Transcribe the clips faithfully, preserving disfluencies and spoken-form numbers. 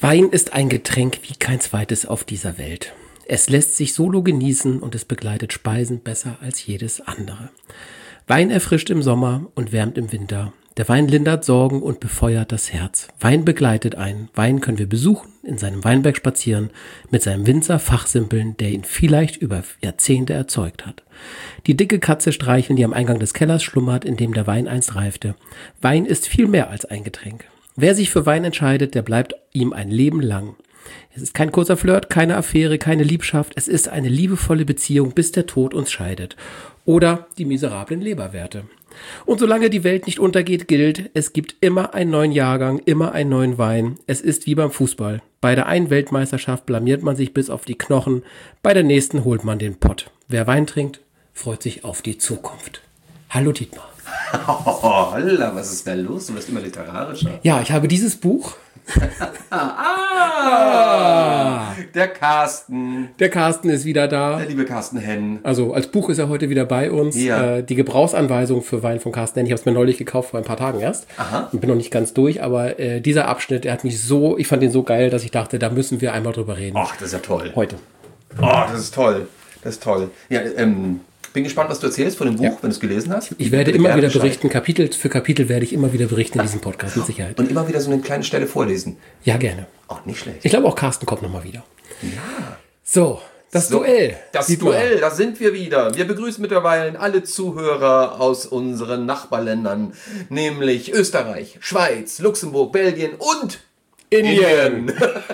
Wein ist ein Getränk wie kein zweites auf dieser Welt. Es lässt sich solo genießen und es begleitet Speisen besser als jedes andere. Wein erfrischt im Sommer und wärmt im Winter. Der Wein lindert Sorgen und befeuert das Herz. Wein begleitet einen. Wein können wir besuchen, in seinem Weinberg spazieren, mit seinem Winzer fachsimpeln, der ihn vielleicht über Jahrzehnte erzeugt hat. Die dicke Katze streicheln, die am Eingang des Kellers schlummert, in dem der Wein einst reifte. Wein ist viel mehr als ein Getränk. Wer sich für Wein entscheidet, der bleibt ihm ein Leben lang. Es ist kein kurzer Flirt, keine Affäre, keine Liebschaft. Es ist eine liebevolle Beziehung, bis der Tod uns scheidet. Oder die miserablen Leberwerte. Und solange die Welt nicht untergeht, gilt, es gibt immer einen neuen Jahrgang, immer einen neuen Wein. Es ist wie beim Fußball. Bei der einen Weltmeisterschaft blamiert man sich bis auf die Knochen, bei der nächsten holt man den Pott. Wer Wein trinkt, freut sich auf die Zukunft. Hallo Dietmar. Oh, holla, was ist da los? Du wirst immer literarischer. Ja, ich habe dieses Buch. ah, der Carsten. Der Carsten ist wieder da. Der liebe Carsten Henn. Also als Buch ist er heute wieder bei uns. Ja. Äh, die Gebrauchsanweisung für Wein von Carsten Henn. Ich habe es mir neulich gekauft, vor ein paar Tagen erst. Aha. Und bin noch nicht ganz durch, aber äh, dieser Abschnitt, der hat mich so, ich fand den so geil, dass ich dachte, da müssen wir einmal drüber reden. Ach, das ist ja toll. Heute. Oh, das ist toll. Das ist toll. Ja, ähm, bin gespannt, was du erzählst von dem Buch, ja. wenn du es gelesen hast. Ich werde ich immer wieder Bescheid. berichten, Kapitel für Kapitel werde ich immer wieder berichten in diesem Podcast, mit Sicherheit. Und immer wieder so eine kleine Stelle vorlesen. Ja, gerne. Auch nicht schlecht. Ich glaube, auch Carsten kommt nochmal wieder. Ja. So, das so, Duell. Das Dietmar. Duell, da sind wir wieder. Wir begrüßen mittlerweile alle Zuhörer aus unseren Nachbarländern, nämlich Österreich, Schweiz, Luxemburg, Belgien und Indien.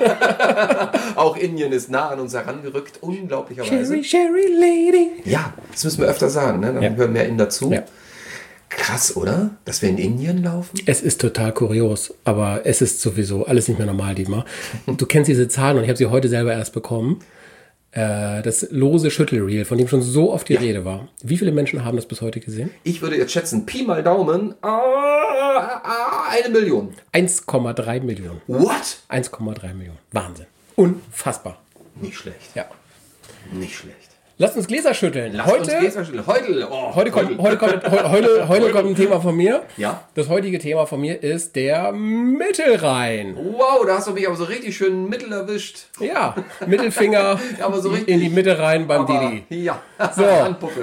Auch Indien ist nah an uns herangerückt, unglaublicherweise. Sherry, Sherry Lady. Ja, das müssen wir öfter sagen, ne? Dann Ja. hören mehr Inder zu. Ja. Krass, oder? Dass wir in Indien laufen? Es ist total kurios, aber es ist sowieso alles nicht mehr normal, Dietmar. Du kennst diese Zahlen und ich habe sie heute selber erst bekommen. Äh, das lose Schüttelreel, von dem schon so oft die Ja. Rede war. Wie viele Menschen haben das bis heute gesehen? Ich würde jetzt schätzen, Pi mal Daumen, ah, ah, eine Million. eins Komma drei Millionen. What? eins Komma drei Millionen. Wahnsinn. Unfassbar. Nicht schlecht. Ja. Nicht schlecht. Lasst uns Gläser schütteln. Lass heute, uns Gläser schütteln. Heute, oh, heute, kommt, heute, kommt, heute, heute, heute kommt ein Thema von mir. Ja. Das heutige Thema von mir ist der Mittelrhein. Wow, da hast du mich aber so richtig schön mittel erwischt. Ja, Mittelfinger Ja, aber so richtig. in die Mitte rein beim Aber, Didi. ja, So. Handpuppe.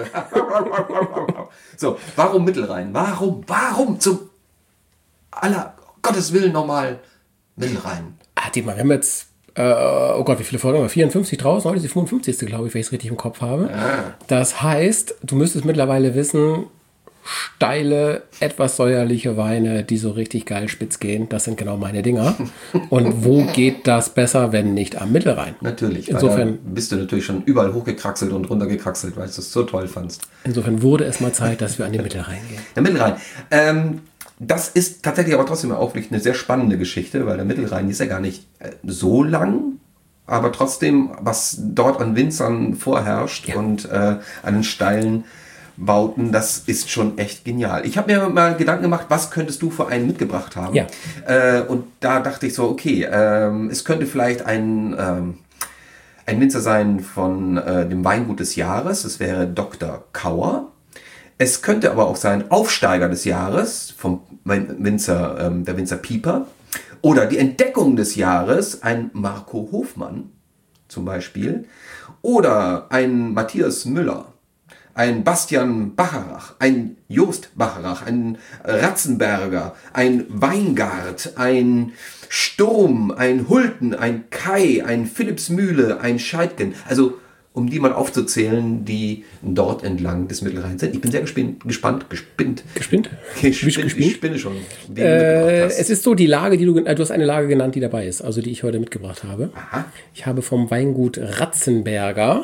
So, warum Mittelrhein? Warum, warum zum aller Gottes Willen nochmal Mittelrhein? Ah, Dietmar, wir haben jetzt, äh, oh Gott, wie viele Folgen haben wir? vierundfünfzig draußen, heute ist die fünfundfünfzigste, glaube ich, wenn ich es richtig im Kopf habe. Ah. Das heißt, du müsstest mittlerweile wissen, steile, etwas säuerliche Weine, die so richtig geil spitz gehen, das sind genau meine Dinger. Und wo geht das besser, wenn nicht am Mittelrhein? Natürlich. Insofern- weil da bist du natürlich schon überall hochgekraxelt und runtergekraxelt, weil du es so toll fandst. Insofern wurde es mal Zeit, dass wir an den Mittelrhein gehen. Der Mittelrhein. Ähm, das ist tatsächlich aber trotzdem auch wirklich eine sehr spannende Geschichte, weil der Mittelrhein ist ja gar nicht äh, so lang, aber trotzdem, was dort an Winzern vorherrscht Ja. und äh, an den steilen Bauten, das ist schon echt genial. Ich habe mir mal Gedanken gemacht, was könntest du für einen mitgebracht haben? Ja. Äh, und da dachte ich so, okay, ähm, es könnte vielleicht ein, ähm, ein Winzer sein von äh, dem Weingut des Jahres, das wäre Doktor Kauer. Es könnte aber auch sein Aufsteiger des Jahres vom Winzer, ähm, der Winzer Pieper. Oder die Entdeckung des Jahres, ein Marco Hofmann zum Beispiel. Oder ein Matthias Müller. Ein Bastian Bacharach, ein Jost Bacharach, ein Ratzenberger, ein Weingart, ein Sturm, ein Hulten, ein Kai, ein Philipsmühle, ein Scheidgen. Also um die mal aufzuzählen, die dort entlang des Mittelrheins sind. Ich bin sehr gespannt, gespannt, gespinnt. Gespinnt? Gespinnt, Gespinnt? ich spinne schon. Wie du Äh, mitgebracht hast. es ist so, die Lage, die du, äh, du hast eine Lage genannt, die dabei ist, also die ich heute mitgebracht habe. Aha. Ich habe vom Weingut Ratzenberger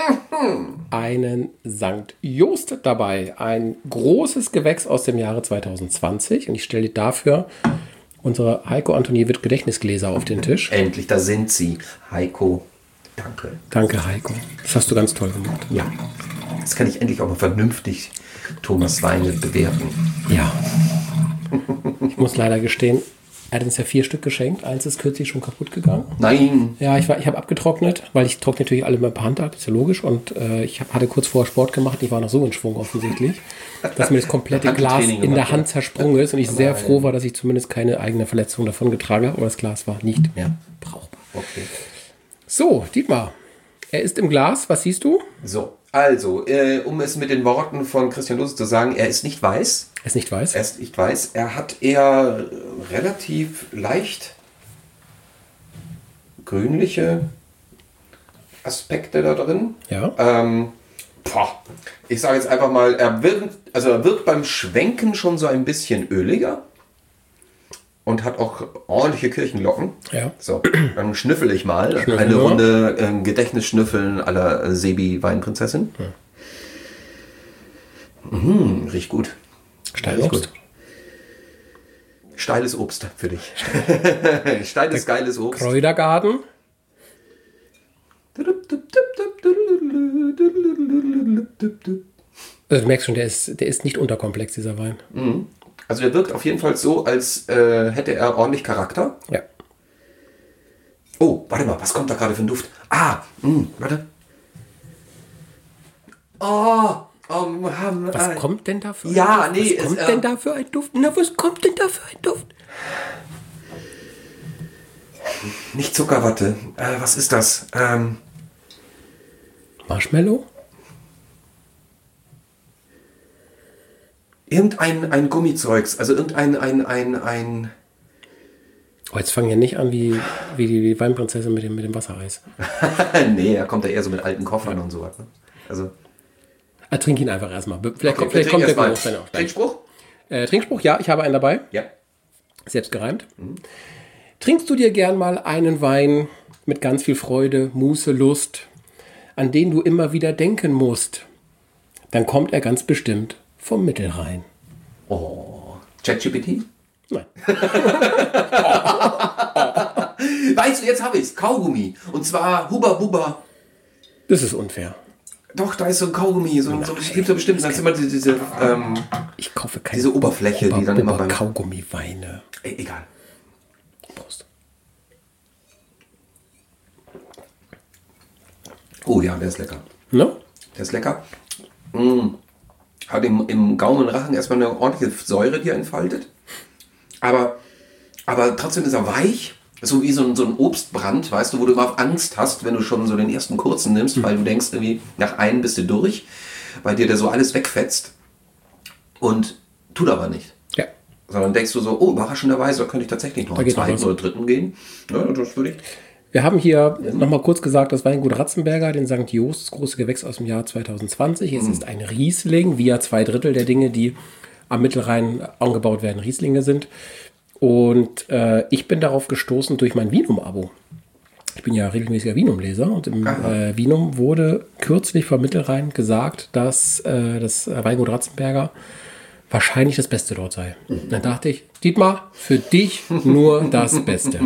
einen Sankt Jost dabei. Ein großes Gewächs aus dem Jahre zwanzig zwanzig. Und ich stelle dafür unsere Heiko Antoniewicz Gedächtnisgläser auf den Tisch. Endlich, da sind sie. Heiko, danke. Danke, Heiko. Das hast du ganz toll gemacht. Ja, jetzt kann ich endlich auch mal vernünftig Thomas Weine bewerten. Ja. Ich muss leider gestehen, Er hat uns ja vier Stück geschenkt. Eins ist kürzlich schon kaputt gegangen. Nein. Ja, ich, war- ich habe abgetrocknet, weil ich trockne natürlich alle mal per Hand ab, ist ja logisch. Und äh, ich hab, hatte kurz vorher Sport gemacht, ich war noch so in Schwung offensichtlich, dass mir das komplette Glas Handtraining in der gemacht, Hand zersprungen ist und ich sehr froh war, dass ich zumindest keine eigene Verletzung davon getragen habe, aber das Glas war nicht mehr brauchbar. Okay. So, Dietmar, er ist im Glas, was siehst du? So, also, äh, um es mit den Worten von Christian Lose zu sagen, er ist nicht weiß. Er ist nicht weiß. Er ist nicht weiß. Er hat eher relativ leicht grünliche Aspekte da drin. Ja. Ähm, boah, ich sage jetzt einfach mal, er wirkt, also er wirkt beim Schwenken schon so ein bisschen öliger und hat auch ordentliche Kirchenlocken. Ja. So, dann schnüffel ich mal Schnüffel eine mal. Runde ähm, Gedächtnisschnüffeln à la Sebi Weinprinzessin. Mhm, riecht gut. Steiles Riecht Obst. Steiles Obst für dich. Steiles, geiles Obst. Kräutergarten. Also du merkst schon, der ist, der ist nicht unterkomplex, dieser Wein. Also der wirkt auf jeden Fall so, als äh, hätte er ordentlich Charakter. Ja. Oh, warte mal, was kommt da gerade für ein Duft? Ah, mh, warte. Oh, um, um, Was äh, kommt denn da für ein ja, Duft? nee, Was kommt es, denn äh, da für ein Duft? Na, was kommt denn da für ein Duft? nicht Zuckerwatte. Äh, was ist das? Ähm, Marshmallow? irgendein ein Gummizeugs, also irgendein ein, ein, ein Oh, jetzt fangen ja nicht an wie, wie die, die Weinprinzessin mit dem, mit dem Wassereis. nee, er kommt ja eher so mit alten Koffern und sowas. Ne? Also, Ah, trink ihn einfach erstmal. Vielleicht, okay, kommt, wir vielleicht kommt der trinken Geruch dann erstmal. auch gleich. Trinkspruch? Äh, Trinkspruch, ja, ich habe einen dabei. Ja. Selbst gereimt. Trinkst du dir gern mal einen Wein mit ganz viel Freude, Muße, Lust, an den du immer wieder denken musst, dann kommt er ganz bestimmt vom Mittelrhein. Oh, ChatGPT? Nein. Weißt du, jetzt habe ich es. Kaugummi. Und zwar Huba Buba. Das ist unfair. Doch, da ist so ein Kaugummi. So, so, es gibt so bestimmt, das ist immer diese, diese, ähm, Ich kaufe keine diese Oberfläche, die dann immer beim... Kaugummi-Weine. E- egal. Prost. Oh ja, der ist lecker. Ne? Der ist lecker. Mm. Hat im, im Gaumenrachen erstmal eine ordentliche Säure, die er entfaltet. Aber, aber trotzdem ist er weich. So wie so ein, so ein Obstbrand, weißt du, wo du immer Angst hast, wenn du schon so den ersten kurzen nimmst, weil du denkst, irgendwie nach einem bist du durch, weil dir der so alles wegfetzt. Und tut aber nicht. Ja. Sondern denkst du so, oh, überraschenderweise, da könnte ich tatsächlich noch Da einen geht noch zweiten was. oder dritten gehen. Ja, das würde ich. Wir haben hier nochmal kurz gesagt, das Weingut Ratzenberger, den Sankt Jost, das große Gewächs aus dem Jahr zwanzig zwanzig. Es ist ein Riesling, wie ja zwei Drittel der Dinge, die am Mittelrhein angebaut werden, Rieslinge sind. Und äh, ich bin darauf gestoßen durch mein Vinum-Abo. Ich bin ja regelmäßiger Vinum-Leser und im äh, Vinum wurde kürzlich vom Mittelrhein gesagt, dass äh, das Weingut Ratzenberger wahrscheinlich das Beste dort sei. Dann dachte ich, Dietmar, für dich nur das Beste.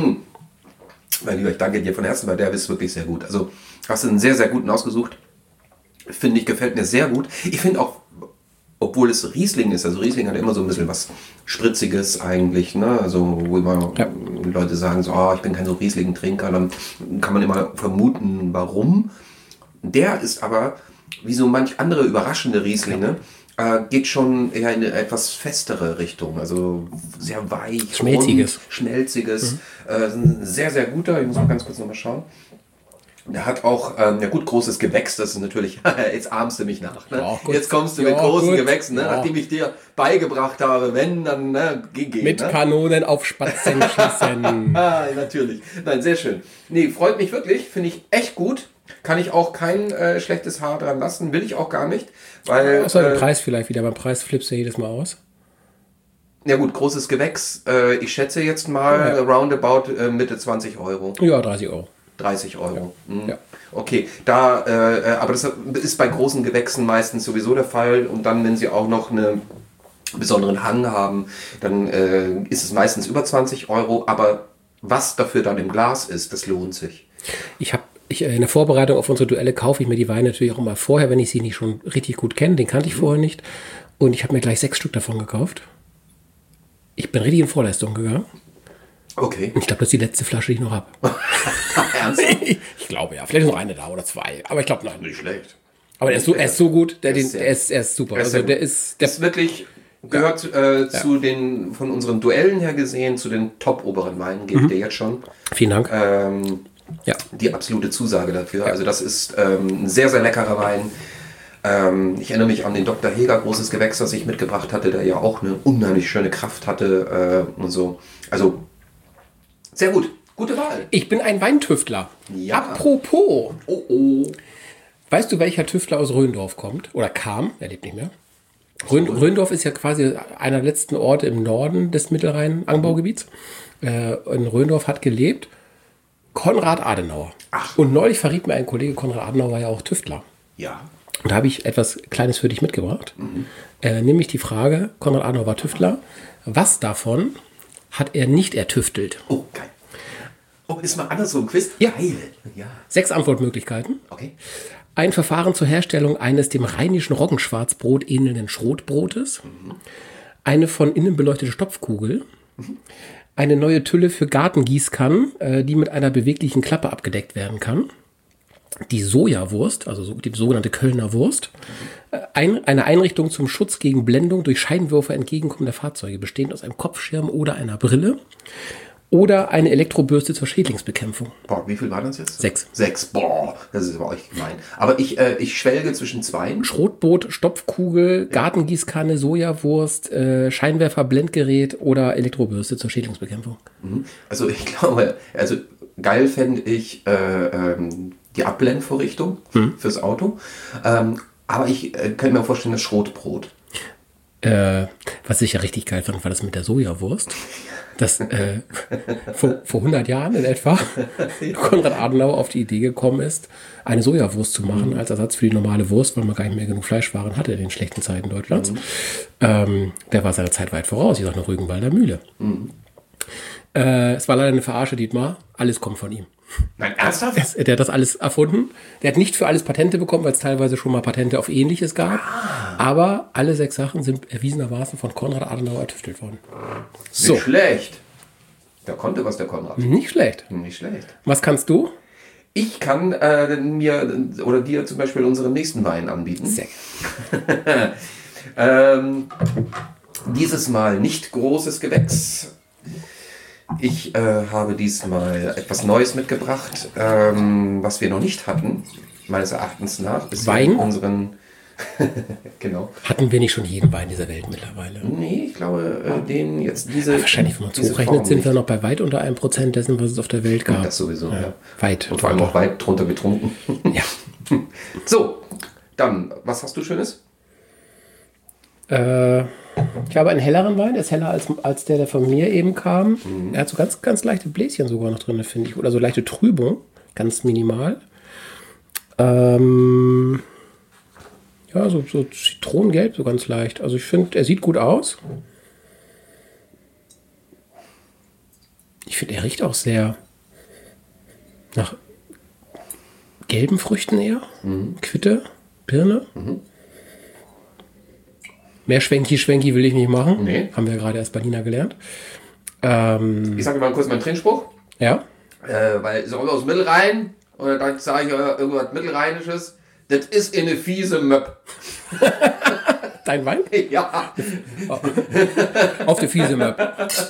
Mein Lieber, ich danke dir von Herzen, weil der ist wirklich sehr gut. Also hast du einen sehr, sehr guten ausgesucht. Finde ich, gefällt mir sehr gut. Ich finde auch, obwohl es Riesling ist, also Riesling hat immer so ein bisschen was Spritziges eigentlich, ne? Also wo immer Ja. Leute sagen so, oh, ich bin kein so Riesling-Trinker, dann kann man immer vermuten, warum. Der ist aber, wie so manch andere überraschende Rieslinge, äh, geht schon eher in eine etwas festere Richtung, also sehr weich, Schmelziges. rund, schmelziges, äh, ein sehr, sehr guter, ich muss mal ganz kurz nochmal schauen. Der hat auch, ähm, ja gut, großes Gewächs, das ist natürlich, jetzt ahmst du mich nach, ne? Ja, gut. Jetzt kommst du mit Ja, großen gut. Gewächsen, ne? Ja. Nachdem ich dir beigebracht habe, wenn, dann, ne, geh, geh, Mit ne? Kanonen auf Spatzen schießen. Ah, natürlich. Nein, sehr schön. Nee, freut mich wirklich, finde ich echt gut. Kann ich auch kein äh, schlechtes Haar dran lassen, will ich auch gar nicht, weil... Außer den äh, Preis vielleicht wieder. Beim Preis flippst du jedes Mal aus. ja gut, großes Gewächs, äh, ich schätze jetzt mal Ja. roundabout äh, Mitte zwanzig Euro. Ja, dreißig Euro. dreißig Euro. Mhm. Ja. Okay, da, äh, äh, aber das ist bei großen Gewächsen meistens sowieso der Fall. Und dann, wenn sie auch noch einen besonderen Hang haben, dann äh, ist es meistens über zwanzig Euro. Aber was dafür dann im Glas ist, das lohnt sich. Ich habe ich, äh, in der Vorbereitung auf unsere Duelle kaufe ich mir die Weine natürlich auch immer vorher, wenn ich sie nicht schon richtig gut kenne. Den kannte ich vorher nicht. Und ich habe mir gleich sechs Stück davon gekauft. Ich bin richtig in Vorleistung gegangen. Okay. Ich glaube, das ist die letzte Flasche, die ich noch habe. Ernsthaft? Ich glaube, ja. Vielleicht ist noch eine da oder zwei. Aber ich glaube, nein. Nicht schlecht. Aber der ist so, er ist so gut. Der, Der den, ist sehr der, ist, er ist super. Der ist Also sehr der gut. ist... Der, Das wirklich gehört äh, zu den, von unseren Duellen her gesehen, zu den top-oberen Weinen, gebe ich dir jetzt schon. vielen Dank. Ähm, Ja. die absolute Zusage dafür. Also das ist ähm, ein sehr, sehr leckerer Wein. Ähm, ich erinnere mich an den Doktor Heger, großes Gewächs, das ich mitgebracht hatte, der ja auch eine unheimlich schöne Kraft hatte äh, und so. Also sehr gut. Gute Wahl. Ich bin ein Weintüftler. Ja. Apropos. Oh, oh. Weißt du, welcher Tüftler aus Rhöndorf kommt? Oder kam? Er lebt nicht mehr. Rhön, Rhöndorf ist ja quasi einer der letzten Orte im Norden des Mittelrhein-Anbaugebiets. Äh, in Rhöndorf hat gelebt Konrad Adenauer. Ach. Und neulich verriet mir ein Kollege, Konrad Adenauer war ja auch Tüftler. Ja. Und da habe ich etwas Kleines für dich mitgebracht. Mhm. Äh, nämlich die Frage, Konrad Adenauer war Tüftler. Was davon hat er nicht ertüftelt? Oh, geil. Oh, ist mal anders so ein Quiz? Ja. Geil. Ja. Sechs Antwortmöglichkeiten. Okay. Ein Verfahren zur Herstellung eines dem rheinischen Roggenschwarzbrot ähnelnden Schrotbrotes. Mhm. Eine von innen beleuchtete Stopfkugel. Mhm. Eine neue Tülle für Gartengießkannen, äh, die mit einer beweglichen Klappe abgedeckt werden kann. Die Sojawurst, also so, die sogenannte Kölner Wurst. Mhm. Ein, eine Einrichtung zum Schutz gegen Blendung durch Scheinwerfer entgegenkommender Fahrzeuge, bestehend aus einem Kopfschirm oder einer Brille. Oder eine Elektrobürste zur Schädlingsbekämpfung. Boah, wie viel waren das jetzt? Sechs. Sechs. Boah, das ist aber euch gemein. Aber ich, äh, ich schwelge zwischen zweien. Schrotboot, Stopfkugel, Gartengießkanne, Sojawurst, äh, Scheinwerfer, Blendgerät oder Elektrobürste zur Schädlingsbekämpfung. Also ich glaube, also geil fände ich äh, ähm, die Abblendvorrichtung hm. fürs Auto. Ähm, aber ich äh, könnte mir vorstellen, das Schrotbrot. Äh, was ich ja richtig geil fand, war das mit der Sojawurst. Das äh, vor, vor hundert Jahren in etwa Konrad Adenauer auf die Idee gekommen ist, eine Sojawurst zu machen mhm. als Ersatz für die normale Wurst, weil man gar nicht mehr genug Fleischwaren hatte in den schlechten Zeiten Deutschlands. Mhm. Ähm, der war seiner Zeit weit voraus. Ich sage noch Rügenwalder Mühle. Mhm. Äh, es war leider eine Verarsche, Dietmar. Alles kommt von ihm. Nein, ernsthaft? Der, der hat das alles erfunden. Der hat nicht für alles Patente bekommen, weil es teilweise schon mal Patente auf Ähnliches gab. Ah. Aber alle sechs Sachen sind erwiesenermaßen von Konrad Adenauer ertüftelt worden. So. Nicht schlecht. Der konnte was, der Konrad. Nicht schlecht. Nicht schlecht. Was kannst du? Ich kann äh, mir oder dir zum Beispiel unseren nächsten Wein anbieten. Sehr. ähm, dieses Mal nicht großes Gewächs. Ich äh, habe diesmal etwas Neues mitgebracht, ähm, was wir noch nicht hatten, meines Erachtens nach. Wein? Unseren genau. Hatten wir nicht schon jeden Wein dieser Welt mittlerweile? Nee, ich glaube, äh, den jetzt diese. Ja, wahrscheinlich, wenn man es hochrechnet, sind wir noch bei weit unter einem Prozent dessen, was es auf der Welt gab. Das sowieso, ja. ja. Weit. Und vor allem auch weit drunter getrunken. Ja. So, dann, was hast du Schönes? Äh, ich habe einen helleren Wein, der ist heller als, als der, der von mir eben kam. Mhm. Er hat so ganz, ganz leichte Bläschen sogar noch drin, finde ich. Oder so leichte Trübung, ganz minimal. Ähm, ja, so, so Zitronengelb, so ganz leicht. Also ich finde, er sieht gut aus. Ich finde, er riecht auch sehr nach gelben Früchten eher. Mhm. Quitte, Birne. Mhm. Mehr Schwenki-Schwenki will ich nicht machen. Nee. Haben wir ja gerade erst bei Nina gelernt. Ähm, ich sage mal kurz meinen Trinkspruch. Ja. Äh, weil ich komme aus dem Mittelrhein und dann sage ich äh, irgendwas Mittelrheinisches. Das ist eine fiese Möpp. Dein Wein? Ja. Auf die fiese Möpp.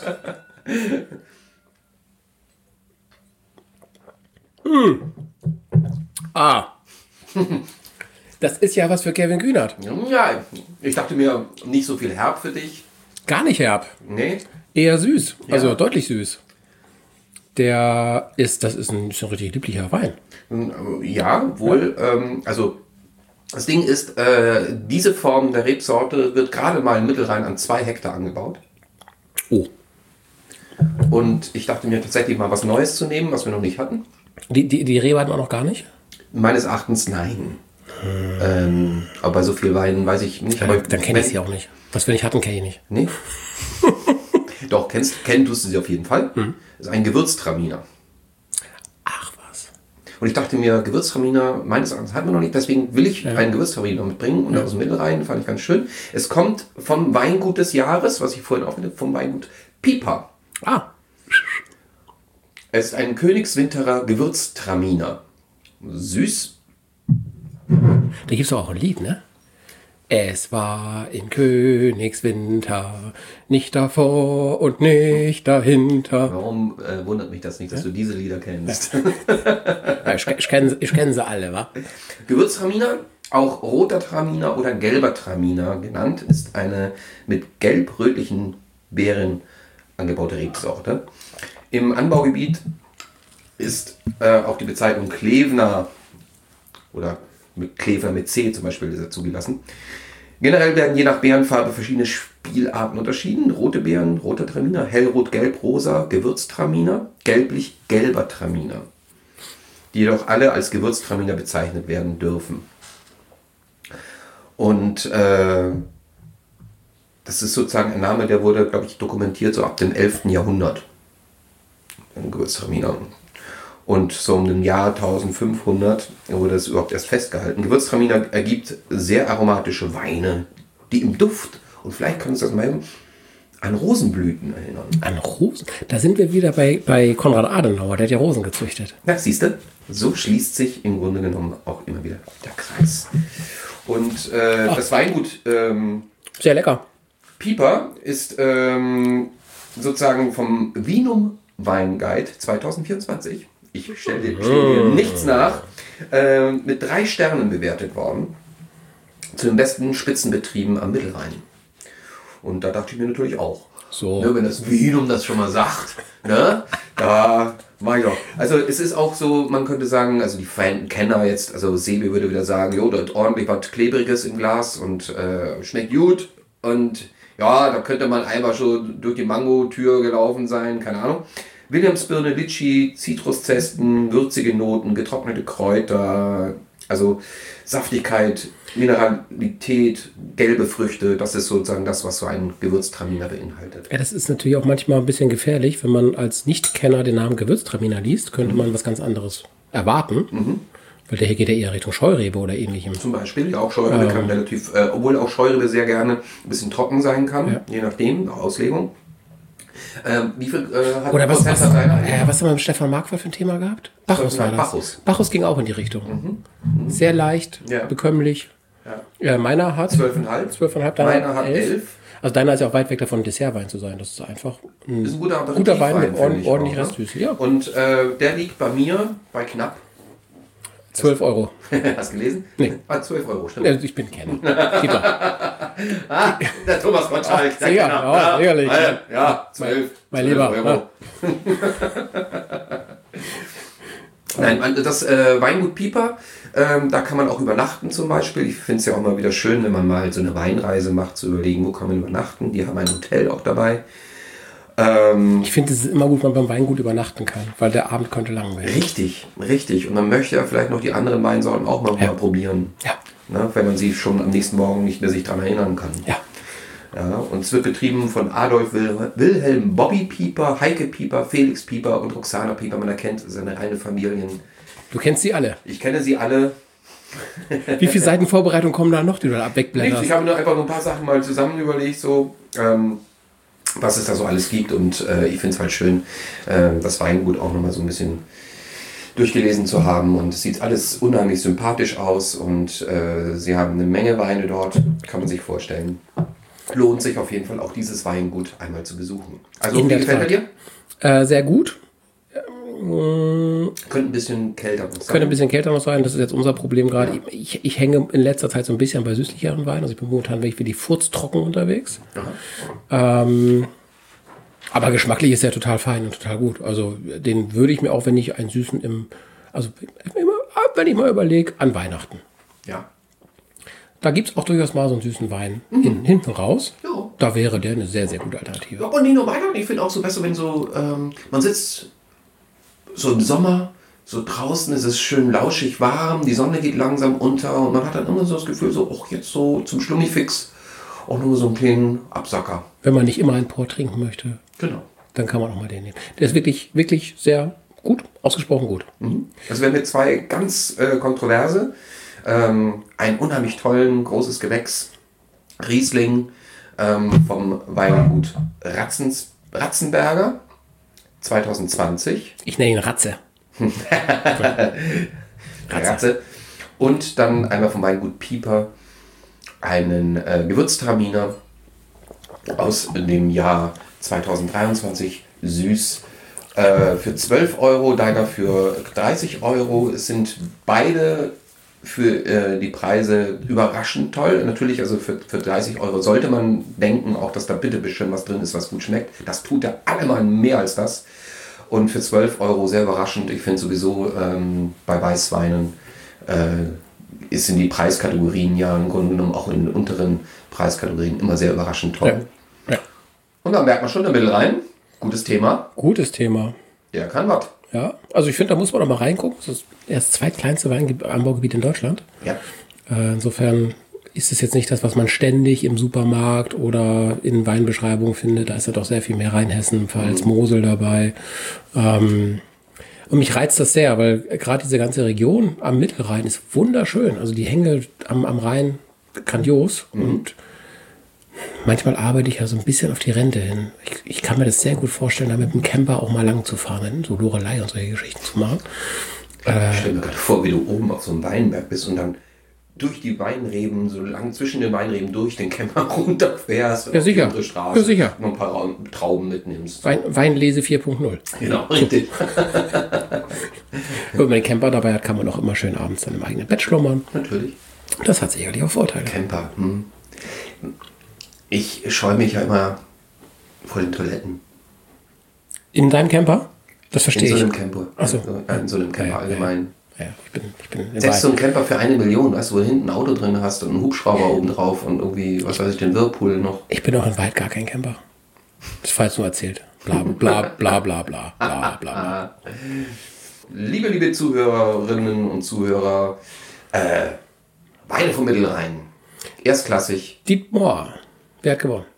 Hm. Ah. Das ist ja was für Kevin Kühnert. Ja, ich dachte mir, nicht so viel herb für dich. Gar nicht herb. Nee. Eher süß. Ja. Also deutlich süß. Der ist, das ist ein, ist ein richtig lieblicher Wein. Ja, wohl. Ja. Ähm, also das Ding ist, äh, diese Form der Rebsorte wird gerade mal im Mittelrhein an zwei Hektar angebaut. Oh. Und ich dachte mir tatsächlich mal was Neues zu nehmen, was wir noch nicht hatten. Die, die, die Rebe hatten wir noch gar nicht? Meines Erachtens nein. Hm. Ähm, aber bei so viel Weinen weiß ich nicht. Ja, aber dann kenne ich sie auch nicht. Was wir nicht hatten, kenne ich nicht. Nee. Doch, kennst, kennen tust du sie auf jeden Fall. Mhm. Das ist ein Gewürztraminer. Ach was. Und ich dachte mir, Gewürztraminer, meines Erachtens hatten wir noch nicht, deswegen will ich ja. einen Gewürztraminer mitbringen. Und ja. aus dem Mittelrhein fand ich ganz schön. Es kommt vom Weingut des Jahres, was ich vorhin auch finde, vom Weingut Piper. Ah. Es ist ein Königswinterer Gewürztraminer. Süß. Da gibt es auch ein Lied, ne? Es war in Königswinter, nicht davor und nicht dahinter. Warum äh, wundert mich das nicht, dass ja? du diese Lieder kennst? Ja, ich ich kenne ich kenn sie alle, wa? Gewürztraminer, auch roter Traminer oder gelber Traminer genannt, ist eine mit gelb-rötlichen Beeren angebaute Rebsorte. Im Anbaugebiet ist äh, auch die Bezeichnung Klevner oder mit Klevner mit C zum Beispiel ist er zugelassen. Generell werden je nach Beerenfarbe verschiedene Spielarten unterschieden. Rote Beeren, roter Traminer, hellrot, gelb, rosa, Gewürztraminer, gelblich-gelber Traminer. Die jedoch alle als Gewürztraminer bezeichnet werden dürfen. Und äh, das ist sozusagen ein Name, der wurde, glaube ich, dokumentiert so ab dem elften Jahrhundert. Ein Gewürztraminer. Und so um den Jahr eintausendfünfhundert wurde es überhaupt erst festgehalten. Gewürztraminer ergibt sehr aromatische Weine, die im Duft, und vielleicht kann uns das mal an Rosenblüten erinnern. An Rosen? Da sind wir wieder bei, bei Konrad Adenauer, der hat ja Rosen gezüchtet. Ja, siehst du? So schließt sich im Grunde genommen auch immer wieder der Kreis. Und äh, das Weingut ähm, sehr lecker. Piper ist ähm, sozusagen vom Vinum Weinguide zwanzig vierundzwanzig, ich stelle dir, stell dir nichts nach, äh, mit drei Sternen bewertet worden. Zu den besten Spitzenbetrieben am Mittelrhein. Und da dachte ich mir natürlich auch, so. Ne, wenn das Vinum das schon mal sagt, ne, da mach ich doch. Also es ist auch so, man könnte sagen, also die Fan-Kenner jetzt, also Sebi würde wieder sagen, jo, da hat ordentlich was Klebriges im Glas und äh, schmeckt gut. Und ja, da könnte man einfach schon durch die Mango-Tür gelaufen sein, keine Ahnung. Williamsbirne, Litschi, Zitruszespen, würzige Noten, getrocknete Kräuter, also Saftigkeit, Mineralität, gelbe Früchte, das ist sozusagen das, was so ein Gewürztraminer beinhaltet. Ja, das ist natürlich auch manchmal ein bisschen gefährlich, wenn man als Nicht-Kenner den Namen Gewürztraminer liest, könnte mhm. man was ganz anderes erwarten. Mhm. Weil der hier geht ja eher Richtung Scheurebe oder ähnlichem. Zum Beispiel, ja, auch Scheurebe ähm. kann relativ, äh, obwohl auch Scheurebe sehr gerne ein bisschen trocken sein kann, ja. je nachdem, Auslegung. Ähm, wie viel äh, hat Oder was, Prozent was, hat deiner? äh, was haben wir mit Stefan Marquardt für ein Thema gehabt? Bacchus war das. Bacchus. Bacchus ging auch in die Richtung. Mhm. Mhm. Sehr leicht, ja. bekömmlich. Ja. Äh, meiner hat zwölf Komma fünf. zwölf Komma fünf, meiner hat elf. Also deiner ist ja auch weit weg davon, Dessertwein zu sein. Das ist einfach ein, ist ein guter, guter Wein mit ordentlich, ordentlich Restsüße. Ja. Und äh, der liegt bei mir bei knapp zwölf Euro. Hast du gelesen? Nee. Ah, zwölf Euro, stimmt. Also ich bin Kenner. ah, der Thomas Gottschalk. Ach, ja, ja, sicherlich. Ja, ja, zwölf. Mein Lieber. Euro. Nein, das äh, Weingut Piper, ähm, da kann man auch übernachten zum Beispiel. Ich finde es ja auch mal wieder schön, wenn man mal so eine Weinreise macht, zu überlegen, wo kann man übernachten. Die haben ein Hotel auch dabei. Ähm, ich finde, es ist immer gut, wenn man beim Weingut übernachten kann, weil der Abend könnte lang werden. Richtig, richtig. Und man möchte ja vielleicht noch die anderen Weinsorten auch mal, ja. mal probieren. Ja. Ne, wenn man sie schon am nächsten Morgen nicht mehr sich daran erinnern kann. Ja. Ja, und es wird betrieben von Adolf Wil- Wilhelm Bobby Pieper, Heike Pieper, Felix Pieper und Roxana Pieper. Man erkennt seine reine Familien. Du kennst sie alle? Ich kenne sie alle. Wie viele Seiten Vorbereitung kommen da noch, die du da wegblätterst? Ich habe nur einfach nur ein paar Sachen mal zusammen überlegt, so, ähm, was es da so alles gibt. Und äh, ich finde es halt schön, äh, das Weingut auch nochmal so ein bisschen durchgelesen zu haben. Und es sieht alles unheimlich sympathisch aus. Und äh, sie haben eine Menge Weine dort, kann man sich vorstellen. Lohnt sich auf jeden Fall auch dieses Weingut einmal zu besuchen. Also, wie gefällt er dir? Äh, sehr gut. Könnte ein bisschen kälter noch sein. Könnte ein bisschen kälter noch sein, das ist jetzt unser Problem gerade. Ja. Ich, ich hänge in letzter Zeit so ein bisschen bei süßlicheren Weinen. Also ich bin momentan wirklich wie die furztrocken unterwegs. Ähm, aber geschmacklich ist er total fein und total gut. Also den würde ich mir auch, wenn ich einen süßen im, also immer, wenn ich mal überlege, an Weihnachten. Ja. Da gibt es auch durchaus mal so einen süßen Wein mhm. in, hinten raus. Ja. Da wäre der eine sehr, sehr gute Alternative. Ja, und nicht nur Weihnachten, ich finde auch so besser, wenn so, ähm, man sitzt so im Sommer, so draußen ist es schön lauschig warm, die Sonne geht langsam unter und man hat dann immer so das Gefühl, so, ach, jetzt so zum Schlummifix auch nur so einen kleinen Absacker. Wenn man nicht immer einen Port trinken möchte, genau, dann kann man auch mal den nehmen. Der ist wirklich, wirklich sehr gut, ausgesprochen gut. Mhm. Also wir haben jetzt zwei ganz äh, kontroverse, ähm, einen unheimlich tollen, großes Gewächs, Riesling ähm, vom Weingut Ratzens, Ratzenberger. zwanzig zwanzig. Ich nenne ihn Ratze. Ratze. Ratze. Und dann einmal vom Weingut Pieper einen äh, Gewürztraminer aus dem Jahr zwanzig dreiundzwanzig, süß, äh, für zwölf Euro, deiner für dreißig Euro. Es sind beide für äh, die Preise überraschend toll. Natürlich, also für, für dreißig Euro sollte man denken, auch dass da bitte bestimmt was drin ist, was gut schmeckt. Das tut er allemal mehr als das. Und für zwölf Euro sehr überraschend. Ich finde sowieso ähm, bei Weißweinen äh, ist in die Preiskategorien ja im Grunde genommen auch in den unteren Preiskategorien immer sehr überraschend toll. Ja. Ja. Und dann merkt man schon in der Mitte rein, gutes Thema. Gutes Thema. Der kann was. Ja, also ich finde, da muss man doch mal reingucken. Das ist das zweitkleinste Weinanbaugebiet in Deutschland. Ja. Äh, insofern ist es jetzt nicht das, was man ständig im Supermarkt oder in Weinbeschreibungen findet. Da ist ja doch sehr viel mehr Rheinhessen, Pfalz, mhm. Mosel dabei. Ähm, und mich reizt das sehr, weil gerade diese ganze Region am Mittelrhein ist wunderschön. Also die Hänge am, am Rhein grandios. Mhm. Und manchmal arbeite ich ja so ein bisschen auf die Rente hin. Ich, ich kann mir das sehr gut vorstellen, da mit dem Camper auch mal lang zu fahren, so Lorelei und solche Geschichten zu machen. Äh, ich stelle mir gerade vor, wie du oben auf so einem Weinberg bist und dann durch die Weinreben, so lang zwischen den Weinreben durch den Camper runterfährst. Ja, sicher. Die Straße, ja, sicher. Noch ein paar Trauben mitnimmst. Wein, Weinlese vier Punkt null. Genau, richtig. Wenn man den Camper dabei hat, kann man auch immer schön abends dann im eigenen Bett schlummern. Natürlich. Das hat sicherlich auch Vorteile. Camper, hm. Ich scheue mich ja immer vor den Toiletten. In deinem Camper? Das verstehe ich. In so einem Camper. Ach so. In so einem Camper ja, allgemein. Ja, ja. Ich bin, ich bin Selbst so ein Camper für eine Million, weißt du, wo du hinten ein Auto drin hast und einen Hubschrauber oben drauf und irgendwie, was weiß ich, den Whirlpool noch. Ich bin auch in Wald gar kein Camper. Das war jetzt nur erzählt. Bla bla bla bla bla bla bla bla. Liebe, liebe Zuhörerinnen und Zuhörer, äh, Weine vom Mittelrhein. Erstklassig. Dietmar. Wer hat gewonnen?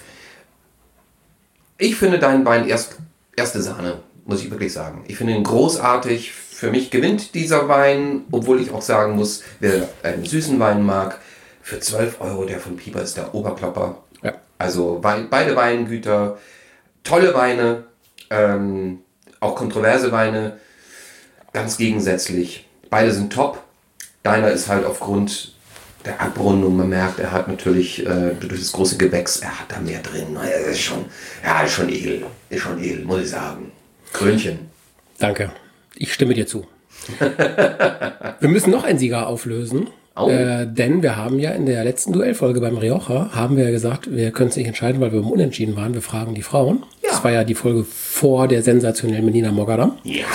Ich finde deinen Wein erst, erste Sahne, muss ich wirklich sagen. Ich finde ihn großartig. Für mich gewinnt dieser Wein, obwohl ich auch sagen muss, wer einen süßen Wein mag, für zwölf Euro, der von Pieper ist der Oberklopper. Ja. Also Wein, beide Weingüter, tolle Weine, ähm, auch kontroverse Weine, ganz gegensätzlich. Beide sind top. Deiner ist halt aufgrund der Abrundung, man merkt, er hat natürlich äh, durch das große Gewächs, er hat da mehr drin. Er ist schon, ja, ist schon edel, ist schon edel, muss ich sagen. Krönchen. Danke. Ich stimme dir zu. Wir müssen noch einen Sieger auflösen, oh. äh, denn wir haben ja in der letzten Duellfolge beim Rioja, haben wir ja gesagt, wir können es nicht entscheiden, weil wir im Unentschieden waren. Wir fragen die Frauen. Ja. Das war ja die Folge vor der sensationellen Melina Mogadam. Ja.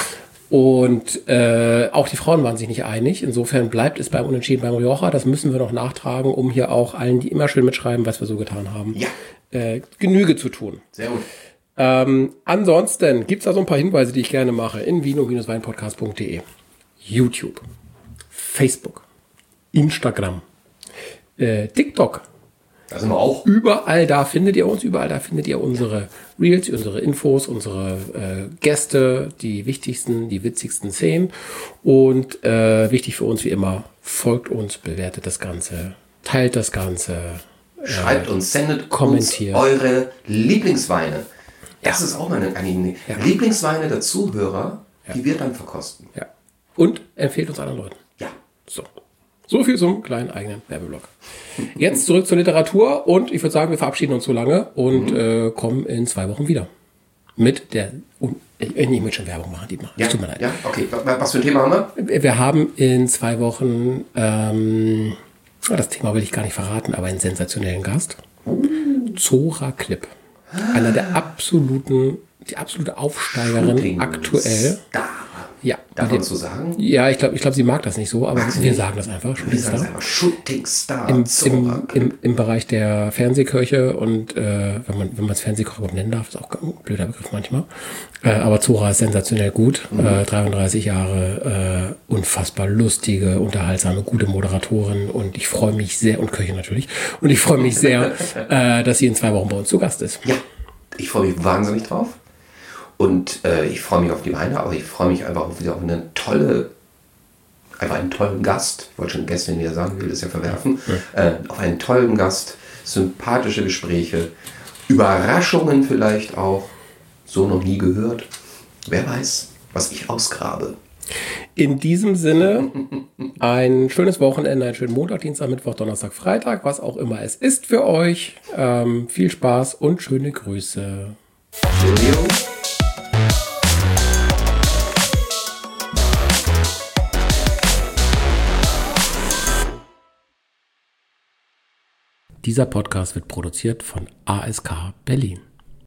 Und äh, auch die Frauen waren sich nicht einig. Insofern bleibt es beim Unentschieden beim Rioja. Das müssen wir noch nachtragen, um hier auch allen, die immer schön mitschreiben, was wir so getan haben, ja. äh, Genüge zu tun. Sehr gut. Ähm, ansonsten gibt es da so ein paar Hinweise, die ich gerne mache. In vino-weinpodcast punkt de, YouTube, Facebook, Instagram, äh, TikTok. Da sind wir auch. Überall da findet ihr uns, überall da findet ihr unsere Reels, unsere Infos, unsere äh, Gäste, die wichtigsten, die witzigsten Szenen. Und äh, wichtig für uns wie immer, folgt uns, bewertet das Ganze, teilt das Ganze. Schreibt äh, uns, sendet kommentiert. uns eure Lieblingsweine. Das ja. ist auch mal eine Anliegen. Ja. Lieblingsweine der Zuhörer, ja. die wir dann verkosten. Ja. Und empfehlt uns anderen Leuten. Ja. So. So viel zum kleinen eigenen Werbeblock. Jetzt zurück zur Literatur und ich würde sagen, wir verabschieden uns so lange und mhm. äh, kommen in zwei Wochen wieder. Mit der, uh, ich, ich möchte schon Werbung machen, Dietmar. Ja, tut mir leid. Ja, okay. Was für ein Thema haben wir? Wir haben in zwei Wochen, ähm, das Thema will ich gar nicht verraten, aber einen sensationellen Gast. Uh. Zora Klipp. Einer der absoluten, die absolute Aufsteigerin Shooting aktuell. Star. Ja. Darf man so sagen? Ja, ich glaube, ich glaub, sie mag das nicht so, aber wir sagen das einfach. Wir sagen einfach Shooting Star. Im, im, im, Im Bereich der Fernsehkirche und äh, wenn man wenn man es Fernsehkoch überhaupt nennen darf, ist auch ein blöder Begriff manchmal. Äh, aber Zora ist sensationell gut. Mhm. Äh, dreiunddreißig Jahre, äh, unfassbar lustige, unterhaltsame, gute Moderatorin und ich freue mich sehr, und Köchin natürlich, und ich freue mich sehr, äh, dass sie in zwei Wochen bei uns zu Gast ist. Ja, ich freue mich wahnsinnig drauf. Und äh, ich freue mich auf die Weine, aber ich freue mich einfach auch wieder auf eine tolle, einfach einen tollen Gast. Ich wollte schon Gästin wieder sagen, will das ja verwerfen. Ja. Äh, auf einen tollen Gast, sympathische Gespräche, Überraschungen vielleicht auch, so noch nie gehört. Wer weiß, was ich ausgrabe. In diesem Sinne, ein schönes Wochenende, einen schönen Montag, Dienstag, Mittwoch, Donnerstag, Freitag, was auch immer es ist für euch. Ähm, viel Spaß und schöne Grüße. Cheerio. Dieser Podcast wird produziert von A S K Berlin.